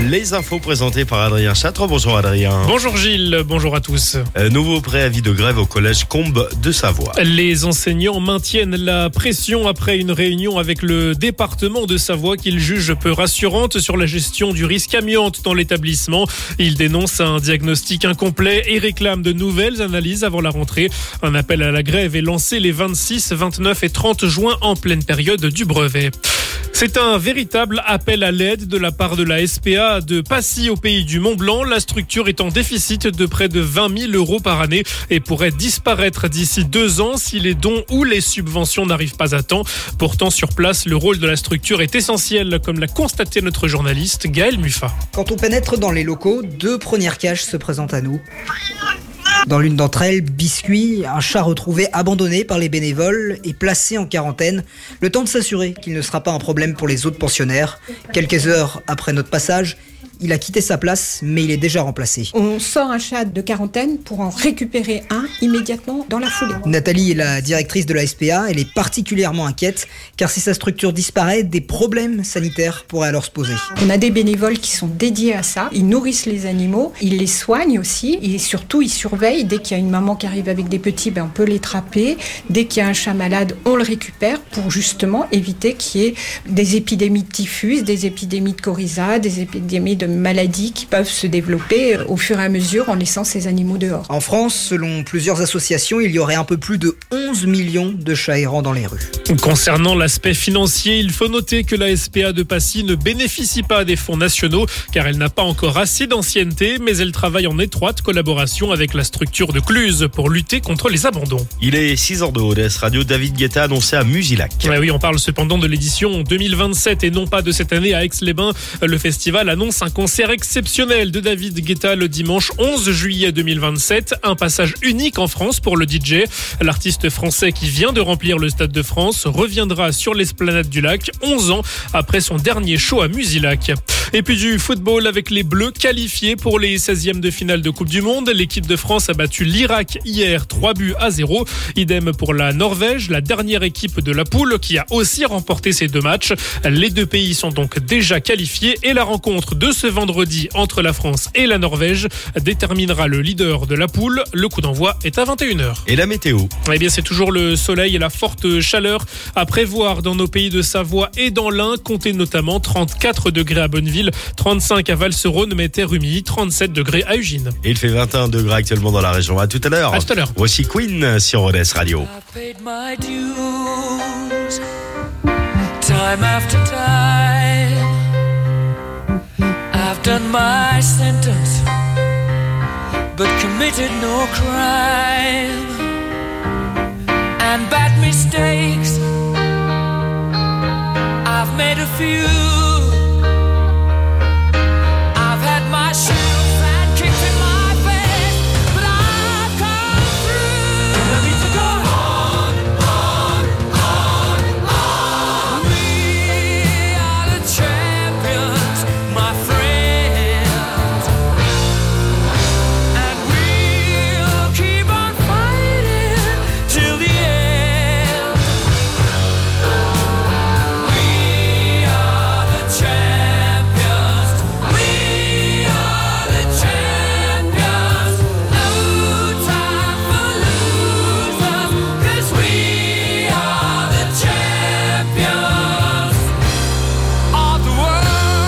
Les infos présentées par Adrien Châtre. Bonjour Adrien. Bonjour Gilles, bonjour à tous. Nouveau préavis de grève au collège Combes de Savoie. Les enseignants maintiennent la pression après une réunion avec le département de Savoie qu'ils jugent peu rassurante sur la gestion du risque amiante dans l'établissement. Ils dénoncent un diagnostic incomplet et réclament de nouvelles analyses avant la rentrée. Un appel à la grève est lancé les 26, 29 et 30 juin en pleine période du brevet. C'est un véritable appel à l'aide de la part de la SPA de Passy au pays du Mont-Blanc. La structure est en déficit de près de 20 000 € par année et pourrait disparaître d'ici 2 ans si les dons ou les subventions n'arrivent pas à temps. Pourtant, sur place, le rôle de la structure est essentiel, comme l'a constaté notre journaliste Gaël Muffat. Quand on pénètre dans les locaux, 2 premières cages se présentent à nous. Dans l'une d'entre elles, Biscuit, un chat retrouvé abandonné par les bénévoles et placé en quarantaine, le temps de s'assurer qu'il ne sera pas un problème pour les autres pensionnaires. Quelques heures après notre passage, il a quitté sa place, mais il est déjà remplacé. On sort un chat de quarantaine pour en récupérer un immédiatement dans la foulée. Nathalie est la directrice de la SPA. Elle est particulièrement inquiète, car si sa structure disparaît, des problèmes sanitaires pourraient alors se poser. On a des bénévoles qui sont dédiés à ça. Ils nourrissent les animaux, ils les soignent aussi, et surtout ils surveillent. Dès qu'il y a une maman qui arrive avec des petits, on peut les trapper. Dès qu'il y a un chat malade, on le récupère pour justement éviter qu'il y ait des épidémies diffuses, des épidémies de coryza, des épidémies de maladies qui peuvent se développer au fur et à mesure en laissant ces animaux dehors. En France, selon plusieurs associations, il y aurait un peu plus de 11 millions de chats errants dans les rues. Concernant l'aspect financier, il faut noter que la SPA de Passy ne bénéficie pas des fonds nationaux car elle n'a pas encore assez d'ancienneté, mais elle travaille en étroite collaboration avec la structure de Cluse pour lutter contre les abandons. Il est 6h de ODS Radio. David Guetta annoncé à Musilac. Oui, on parle cependant de l'édition 2027 et non pas de cette année à Aix-les-Bains. Le festival annonce un concert exceptionnel de David Guetta le dimanche 11 juillet 2027. Un passage unique en France pour le DJ. L'artiste français qui vient de remplir le Stade de France reviendra sur l'esplanade du lac 11 ans après son dernier show à Musilac. Et puis du football avec les Bleus qualifiés pour les 16e de finale de Coupe du Monde. L'équipe de France a battu l'Irak hier 3-0. Idem pour la Norvège, la dernière équipe de la poule qui a aussi remporté ces 2 matchs. Les 2 pays sont donc déjà qualifiés et la rencontre de ce vendredi entre la France et la Norvège déterminera le leader de la poule. Le coup d'envoi est à 21h. Et la météo? Eh bien, c'est toujours le soleil et la forte chaleur à prévoir dans nos pays de Savoie et dans l'Ain. Comptez notamment 34 degrés à Bonneville, 35 à Val-sur-Rhône, Méter-Rumi, 37 degrés à Ugine. Et il fait 21 degrés actuellement dans la région. À tout à l'heure. À tout à l'heure. Voici Queen sur ODS Radio. Time after time, I've done my sentence, but committed no crime. And bad mistakes, I've made a few. I've had my share of bad kicks in my face, but I've come through. I need to go on. We are the champions, my friends, and we'll keep on fighting till the end. We are the champions. We are the champions. No time for losers, 'cause we are the champions of the world.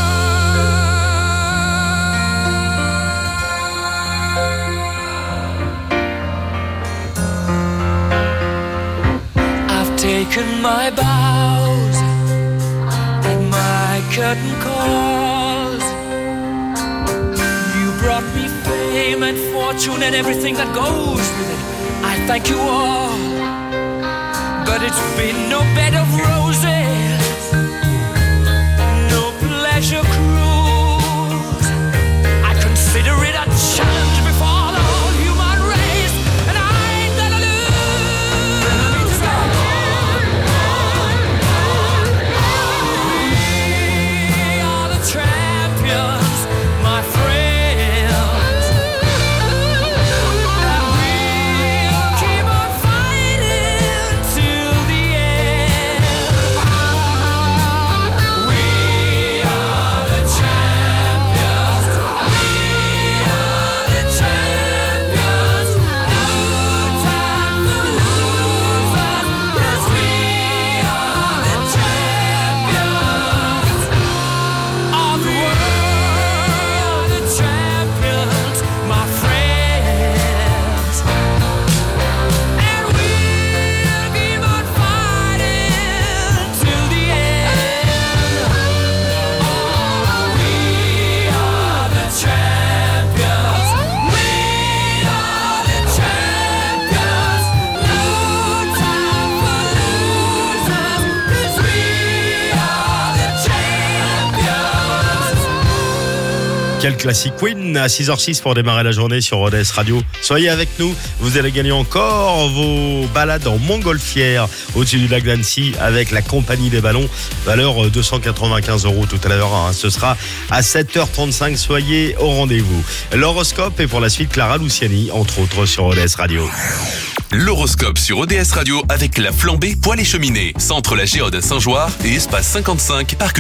I've taken my bows and my curtain calls. You brought me fame and fortune and everything that goes with it. I thank you all, but it's been no bed of roses, no pleasure cruise. I consider it a challenge before the whole human race, and I ain't gonna lose. We are the champions, my friends, and we'll keep on fighting till the end. Quel classique Queen à 6h06 pour démarrer la journée sur ODS Radio. Soyez avec nous, vous allez gagner encore vos balades en montgolfière au-dessus du lac d'Annecy avec la compagnie des ballons, valeur 295 € tout à l'heure. Ce sera à 7h35, soyez au rendez-vous. L'horoscope est pour la suite Clara Luciani, entre autres sur ODS Radio. L'horoscope sur ODS Radio avec la flambée Poêles et Cheminées, centre La Géode à Saint-Joire et espace 55 Parc